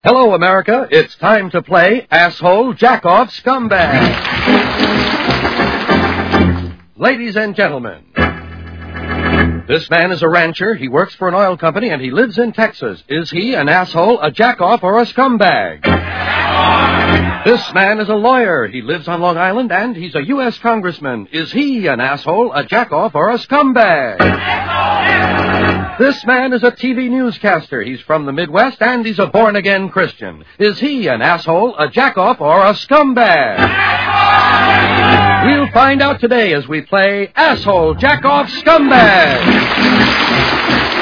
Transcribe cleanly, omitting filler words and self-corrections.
Hello, America. It's time to play Asshole Jackoff Scumbag. Ladies and gentlemen, this man is a rancher, he works for an oil company, and he lives in Texas. Is he an asshole, a jackoff, or a scumbag? This man is a lawyer. He lives on Long Island, and he's a U.S. congressman. Is he an asshole, a jackoff, or a scumbag? This man is a TV newscaster. He's from the Midwest, and he's a born-again Christian. Is he an asshole, a jackoff, or a scumbag? We'll find out today as we play Asshole Jackoff Scumbag.